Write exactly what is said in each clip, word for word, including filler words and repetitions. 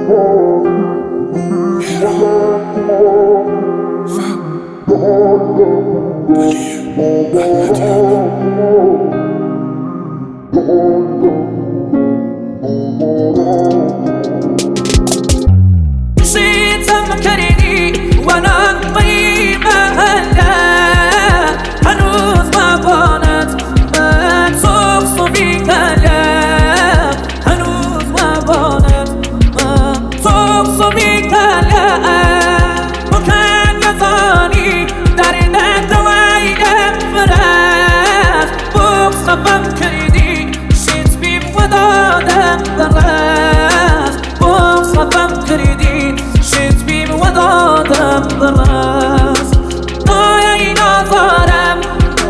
نسيت مكاني وانا طيبة هلا هنوز ما بانت ما تصفصفي كلام هنوز ما بانت ما تصفصفي كلام وكان يظاني درد دوائي فراس بوصفم كردي شيت بيم ودادم دراس بوصفم كردي شيت بيم ودادم دراس ضايعي نظرم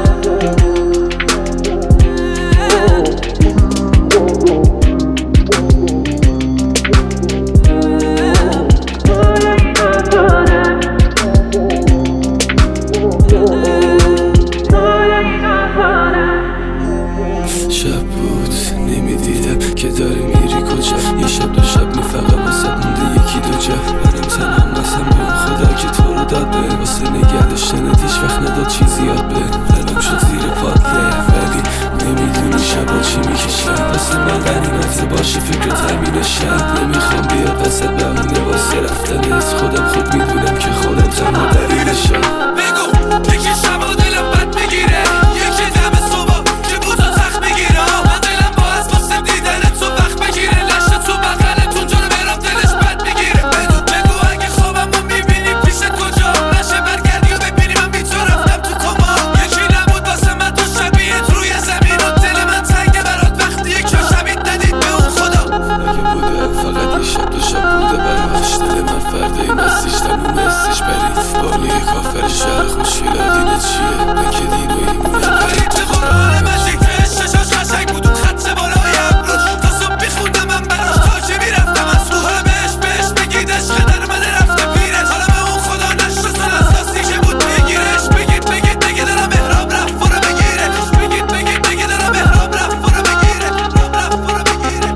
شب بود نمیدیدم که داری میری کجا یه شب دو شب می فقط واسه مونده یکی دو جا برم تنم قسم به اون خدا که تو رو داد به واسه نگه داشتنت هیچ وقت نداد چیزی یاد به دلم شد زیر پادله ولی نمیدونی شبا چی میکشم واسه من غنیمته باشه فکر تامین شب نمیخوام بیاد وسط بمونه واسه رفتنت خودم خوب میدونم که خودم تنها دلیلشم بگو یکی شبا دلم بد میگیره یکی دم صبح که بوتا تخت میگیره من دلم با از واسه دیدن تو وقت بگیره لشت تو بغلتون جلو برام دلش بد میگیره بدون بگو اگه خوابم رو میبینی پیش کجا نشه برگردی و ببینی من بی تو رفتم تو کما یکی نبود واسه من تو شبیهت روی زمین و دل من تنگه برات وقتی یک جا شبیه ندید به اون خدا اگه بوده فقط یه شب دو شب بوده برمش دل من فرده این استیش تموم استیش برید بالی کافر شهر خوشگل دینه چیه من که دین و ایمونم برید چه قرآن مجید که ششاش قشنگ بود اون خط بالای ابروش تا صبح بیخوندم من براش تا که میرفتم از رو حالا بهش بهش بگید عشق در من رفته پیرش حالا به اون خدا نشناسن از دستی که بود بگیرش بگید بگید بگید دارم احرام رفت برو بگیرش بگید بگید بگید دارم احرام رفت برو بگیرش احرام رفت برو بگیرش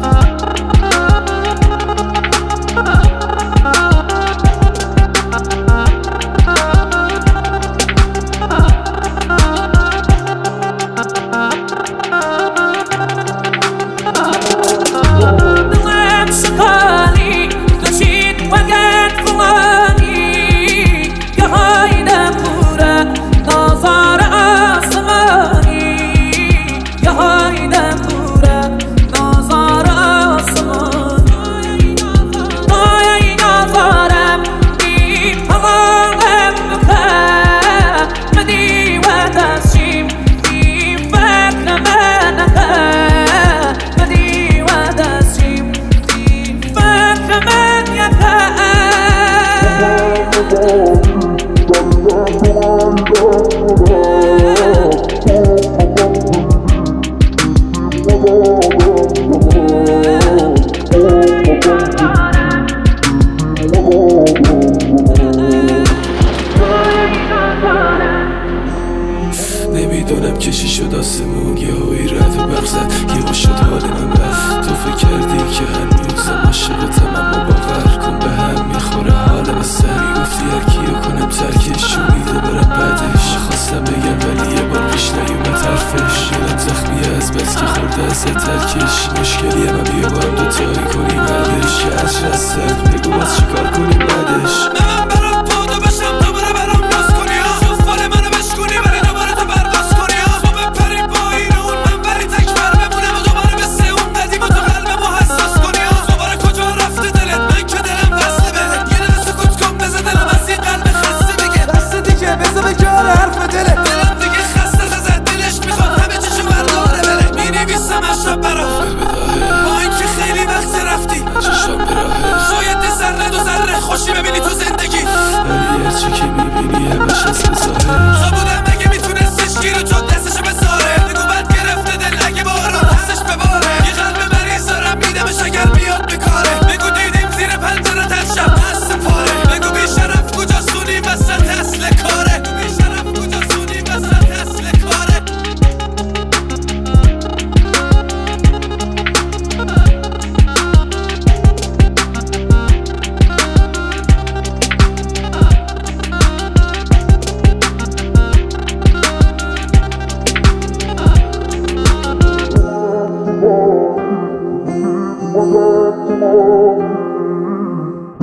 نمیدونم کشی شد آسمون یه هایی رد و برق زد یه شد حال من رفت تو فکر کردی که هنوزم عاشقتم اما باور کن به هم میخوره حالم سری گفتی هر کیو کنم ترکش امیده برم بعدش خواستم بگم ولی یه بار پیش نیومد حرفش دلم زخمیه از بس که خورده از ترکش مشکلیه من بیا با هم دوتایی کنیم بعدش که عشق هستم بگو باز چیکار کنیم بعدش من برام پادو بشم دوباره برام ناز کنی ها شفال منو بشکنی ولی دوباره تو برداشت کنی ها تو بپری با این اون من ولی تکبر بمونم و دوباره مثل اون ندیم و تو قلبمو حساس کنی ها دوباره کجا رفته دلت من که دلم وصله بهت یه دل سکوت کن بزه دلم از این قلب خسته بگه دست دیگه بزه بگه حرف دلت دلم دیگه خسته زد دلش میخواد همه چیشو برداره بره مینویسم از شب برات با اینکه خیلی وقت رفتی چشم به راهش شاید ذره دو ذره خوشی ببینی تو زندگی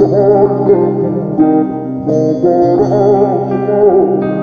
Thank you.